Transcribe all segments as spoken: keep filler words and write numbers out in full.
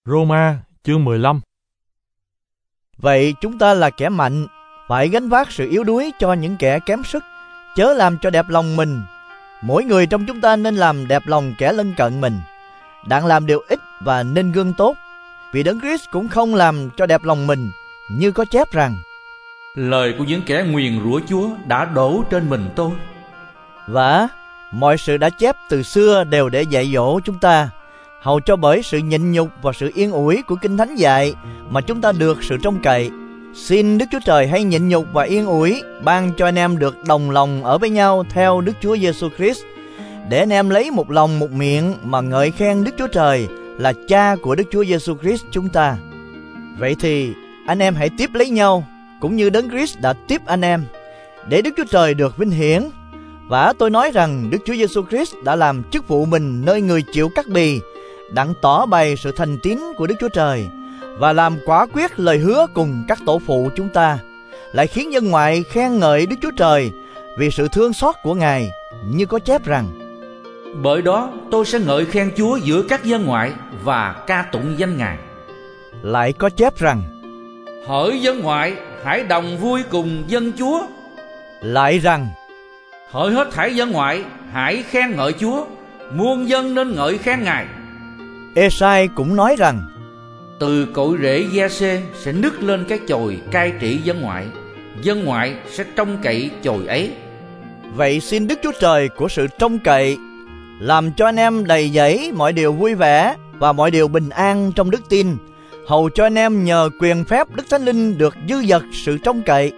Roma chương mười lăm. Vậy chúng ta là kẻ mạnh, phải gánh vác sự yếu đuối cho những kẻ kém sức, chớ làm cho đẹp lòng mình. Mỗi người trong chúng ta nên làm đẹp lòng kẻ lân cận mình, đặng làm điều ích và nên gương tốt. Vì Đấng Christ cũng không làm cho đẹp lòng mình, như có chép rằng: lời của những kẻ nguyền rủa Chúa đã đổ trên mình tôi. Và mọi sự đã chép từ xưa đều để dạy dỗ chúng ta, hầu cho bởi sự nhịn nhục và sự yên ủi của Kinh Thánh dạy mà chúng ta được sự trông cậy. Xin Đức Chúa Trời hay nhịn nhục và yên ủi ban cho anh em được đồng lòng ở với nhau theo Đức Chúa Giêsu Christ, để anh em lấy một lòng một miệng mà ngợi khen Đức Chúa Trời là Cha của Đức Chúa Giêsu Christ chúng ta. Vậy thì anh em hãy tiếp lấy nhau, cũng như Đấng Christ đã tiếp anh em, để Đức Chúa Trời được vinh hiển. Và tôi nói rằng Đức Chúa Giêsu Christ đã làm chức vụ mình nơi người chịu cắt bì, đặng tỏ bày sự thành tín của Đức Chúa Trời, và làm quả quyết lời hứa cùng các tổ phụ chúng ta, lại khiến dân ngoại khen ngợi Đức Chúa Trời vì sự thương xót của Ngài, như có chép rằng: bởi đó tôi sẽ ngợi khen Chúa giữa các dân ngoại và ca tụng danh Ngài. Lại có chép rằng: hỡi dân ngoại, hãy đồng vui cùng dân Chúa. Lại rằng: hỡi hết thảy dân ngoại, hãy khen ngợi Chúa, muôn dân nên ngợi khen Ngài. Ê-sai cũng nói rằng: từ cội rễ Gia-xê sẽ nứt lên cái chồi cai trị dân ngoại, dân ngoại sẽ trông cậy chồi ấy. Vậy xin Đức Chúa Trời của sự trông cậy làm cho anh em đầy dẫy mọi điều vui vẻ và mọi điều bình an trong đức tin, hầu cho anh em nhờ quyền phép Đức Thánh Linh được dư dật sự trông cậy.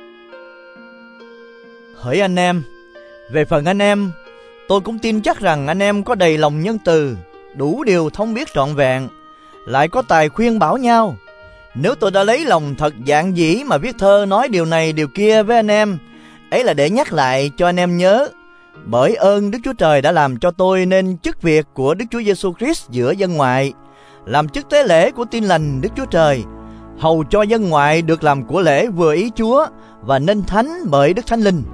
Hỡi anh em, về phần anh em, tôi cũng tin chắc rằng anh em có đầy lòng nhân từ, đủ điều thông biết trọn vẹn, lại có tài khuyên bảo nhau. Nếu tôi đã lấy lòng thật dạn dĩ mà viết thơ nói điều này điều kia với anh em, ấy là để nhắc lại cho anh em nhớ, bởi ơn Đức Chúa Trời đã làm cho tôi nên chức việc của Đức Chúa Giêsu Christ giữa dân ngoại, làm chức tế lễ của tin lành Đức Chúa Trời, hầu cho dân ngoại được làm của lễ vừa ý Chúa và nên thánh bởi Đức Thánh Linh.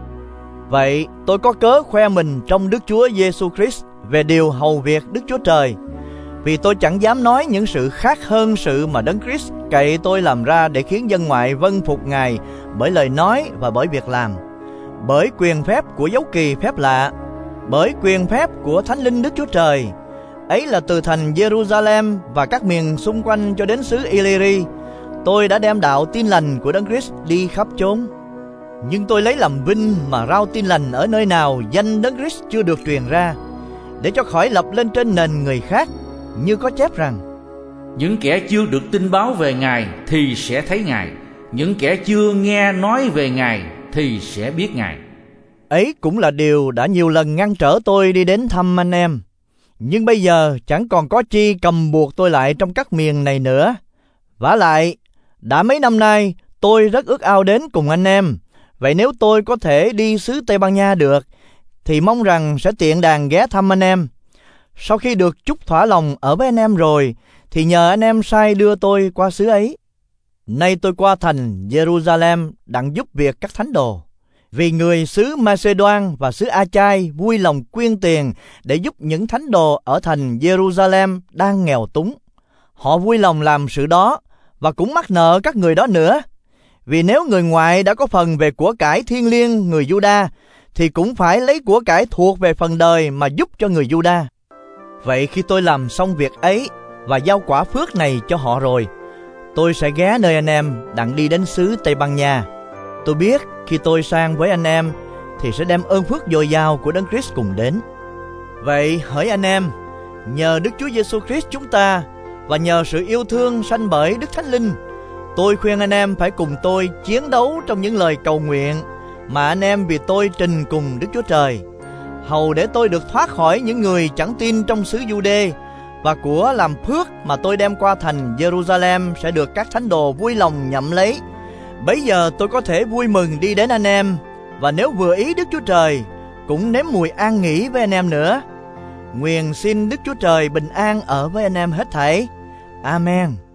Vậy tôi có cớ khoe mình trong Đức Chúa Giêsu Christ về điều hầu việc Đức Chúa Trời, vì tôi chẳng dám nói những sự khác hơn sự mà Đấng Christ cậy tôi làm ra để khiến dân ngoại vâng phục Ngài bởi lời nói và bởi việc làm, bởi quyền phép của dấu kỳ phép lạ, bởi quyền phép của Thánh Linh Đức Chúa Trời. Ấy là từ thành Jerusalem và các miền xung quanh cho đến xứ Illyri, tôi đã đem đạo tin lành của Đấng Christ đi khắp chốn. Nhưng tôi lấy làm vinh mà rao tin lành ở nơi nào danh Đấng Christ chưa được truyền ra, để cho khỏi lập lên trên nền người khác, như có chép rằng: những kẻ chưa được tin báo về Ngài thì sẽ thấy Ngài, những kẻ chưa nghe nói về Ngài thì sẽ biết Ngài. Ấy cũng là điều đã nhiều lần ngăn trở tôi đi đến thăm anh em, nhưng bây giờ chẳng còn có chi cầm buộc tôi lại trong các miền này nữa. Vả lại, đã mấy năm nay tôi rất ước ao đến cùng anh em. Vậy nếu tôi có thể đi xứ Tây Ban Nha được, thì mong rằng sẽ tiện đàng ghé thăm anh em. Sau khi được chúc thỏa lòng ở với anh em rồi, thì nhờ anh em sai đưa tôi qua xứ ấy. Nay tôi qua thành Jerusalem đặng giúp việc các thánh đồ, vì người xứ Macedoan và xứ A-chai vui lòng quyên tiền để giúp những thánh đồ ở thành Jerusalem đang nghèo túng. Họ vui lòng làm sự đó và cũng mắc nợ các người đó nữa. Vì nếu người ngoại đã có phần về của cải thiêng liêng người Giu-đa, thì cũng phải lấy của cải thuộc về phần đời mà giúp cho người Giu-đa. Vậy khi tôi làm xong việc ấy và giao quả phước này cho họ rồi, tôi sẽ ghé nơi anh em đặng đi đến xứ Tây Ban Nha. Tôi biết khi tôi sang với anh em thì sẽ đem ơn phước dồi dào của Đấng Christ cùng đến. Vậy hỡi anh em, nhờ Đức Chúa Giêsu Christ chúng ta và nhờ sự yêu thương sanh bởi Đức Thánh Linh, tôi khuyên anh em phải cùng tôi chiến đấu trong những lời cầu nguyện mà anh em vì tôi trình cùng Đức Chúa Trời, hầu để tôi được thoát khỏi những người chẳng tin trong xứ Giu-đê, và của làm phước mà tôi đem qua thành Jerusalem sẽ được các thánh đồ vui lòng nhậm lấy. Bấy giờ tôi có thể vui mừng đi đến anh em, và nếu vừa ý Đức Chúa Trời, cũng nếm mùi an nghỉ với anh em nữa. Nguyện xin Đức Chúa Trời bình an ở với anh em hết thảy. Amen.